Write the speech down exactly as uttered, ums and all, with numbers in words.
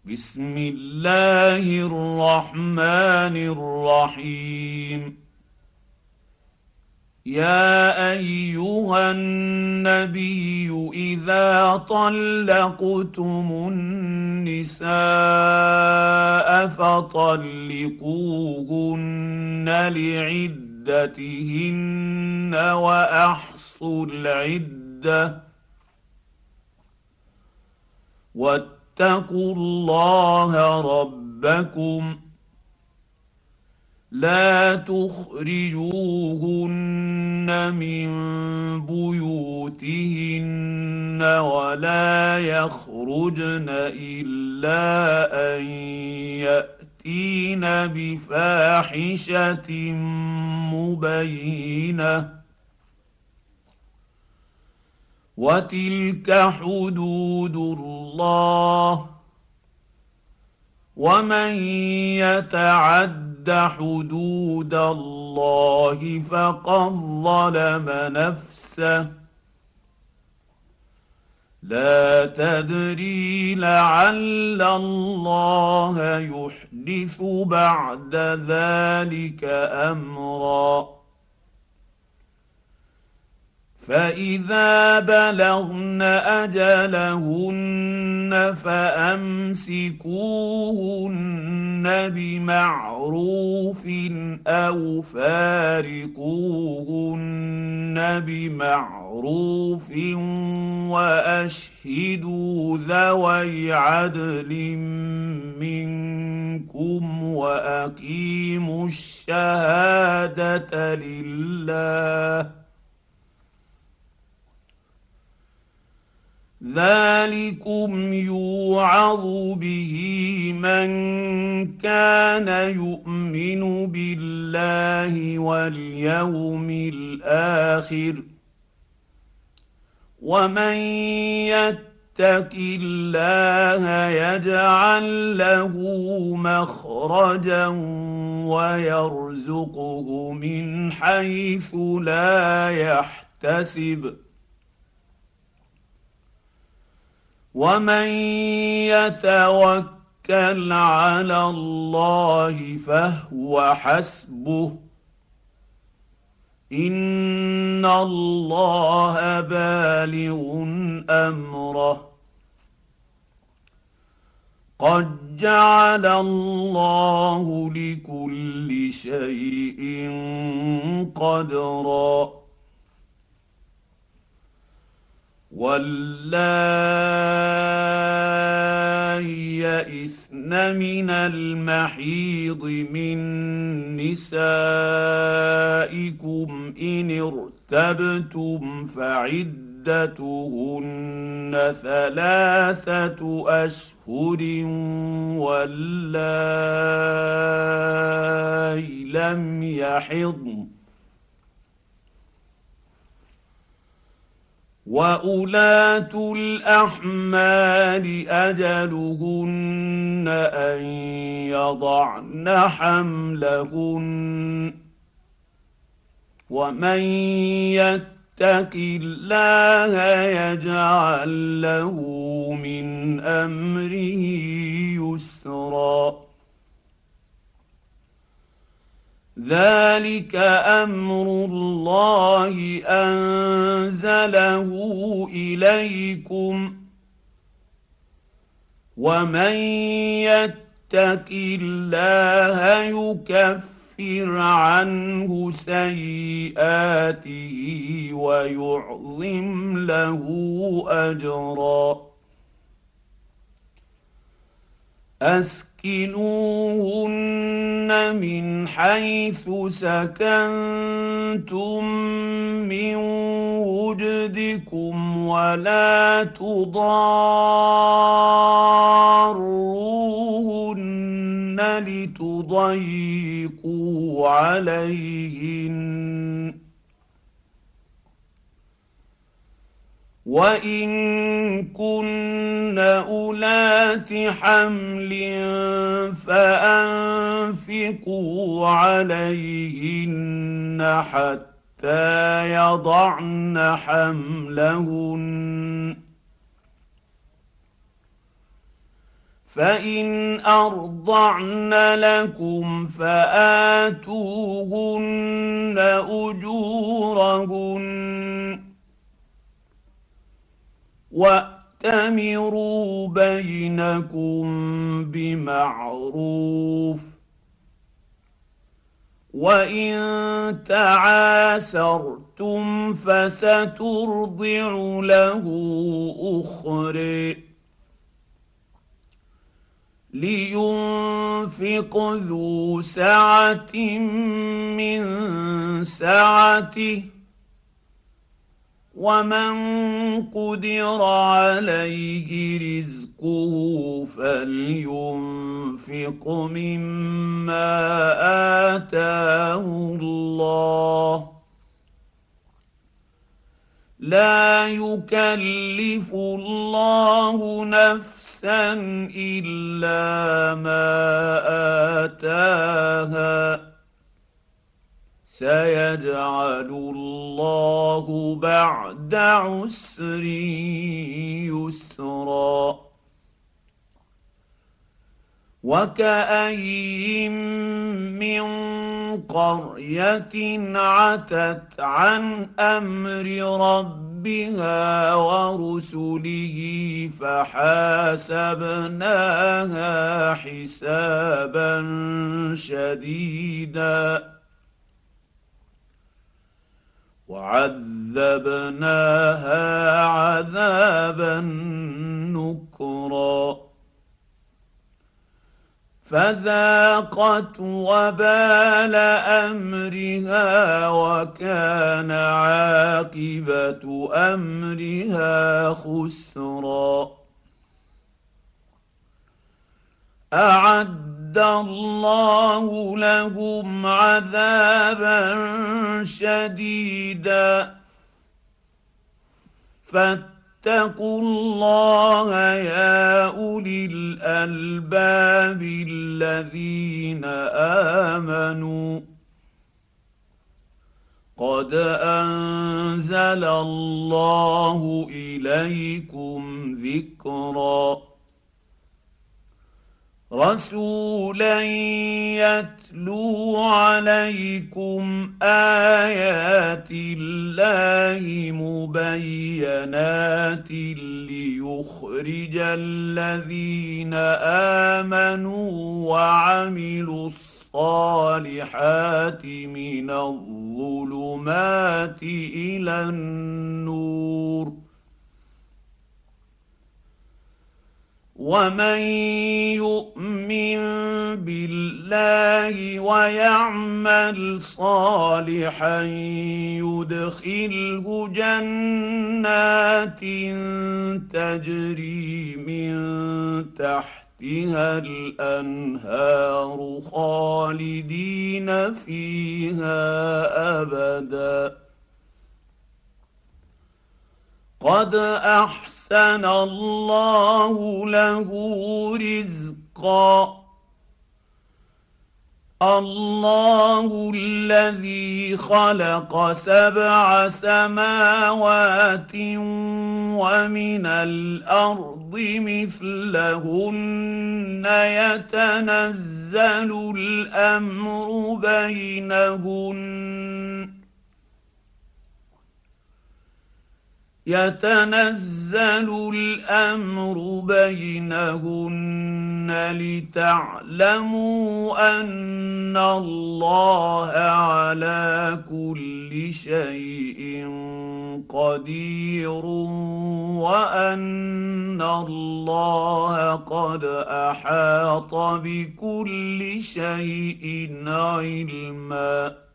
بسم الله الرحمن الرحيم. يا ايها النبي اذا طلقتم النساء فطلقوهن لعدتهن واحصوا العده واتقوا الله ربكم لا تخرجوهن من بيوتهن ولا يخرجن الا ان ياتين بفاحشه مبينه وتلك حدود الله ومن يتعد حدود الله فقد ظلم نفسه لا تدري لعل الله يحدث بعد ذلك امرا فاذا بلغن اجلهن فامسكوهن بمعروف او فارقوهن بمعروف واشهدوا ذوي عدل منكم واقيموا الشهاده لله ذلكم يوعظ به من كان يؤمن بالله واليوم الاخر ومن يتق الله يجعل له مخرجا ويرزقه من حيث لا يحتسب ومن يتوكل على الله فهو حسبه ان الله بالغ امره قد جعل الله لكل شيء قدرا واللائي يئسن من المحيض من نسائكم ان ارتبتم فعدتهن ثلاثه اشهر واللائي لم يحضن وأولاة الأحمال أجلهن أن يضعن حملهن ومن يتق الله يجعل له من أمره يسرا ذلك امر الله انزله اليكم ومن يتق الله يكفر عنه سيئاته ويعظم له اجرا اسكنوهن من حيث سكنتم من وجدكم ولا تضاروهن لتضيقوا عليهن وان كن اولات حمل فانفقوا عليهن حتى يضعن حملهن فان ارضعن لكم فاتوهن اجورهن واتمروا بينكم بمعروف وان تعاسرتم فسترضع له اخرى لينفق ذو سعه من سعته ومن قدر عليه رزقه فلينفق مما آتاه الله لا يكلف الله نفسا إلا ما آتاها سيجعل الله بعد عسر يسرا وكأين من قرية عتت عن أمر ربها ورسله فحاسبناها حسابا شديدا وعذبناها عذابا نكرا فذاقت وبال امرها وكان عاقبه امرها خسرا اعد الله لهم عذابا شديدا فاتقوا الله يا اولي الالباب الذين امنوا قد انزل الله اليكم ذكرا رسولا يتلو عليكم ايات الله مبينات ليخرج الذين امنوا وعملوا الصالحات من الظلمات الى النور ومن يؤمن بالله ويعمل صالحا يدخله جنات تجري من تحتها الانهار خالدين فيها ابدا قد احسن الله له رزقا الله الذي خلق سبع سماوات ومن الارض مثلهن يتنزل الامر بينهن يتنزل الامر بينهن لتعلموا ان الله على كل شيء قدير وان الله قد احاط بكل شيء علما